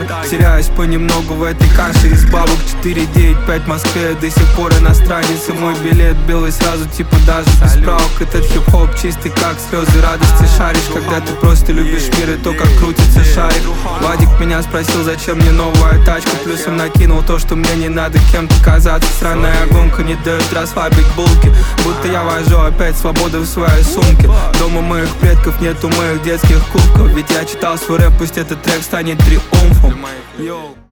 Теряюсь понемногу в этой каше из бабок. 495 в Москве, до сих пор иностранец. И мой билет белый сразу, типа даже без справок. Этот хип-хоп чистый, как слезы радости. Шаришь, когда ты просто любишь мир и то, как крутится шарик. Вадик меня спросил, зачем мне новая тачка. Плюсом накинул то, что мне не надо кем-то казаться. Сраная гонка не дает расслабить булки. Будто я вожу опять свободу в своей сумке. Дома моих предков нету моих детских кубков. Ведь я читал свой рэп, пусть этот трек станет триумфом.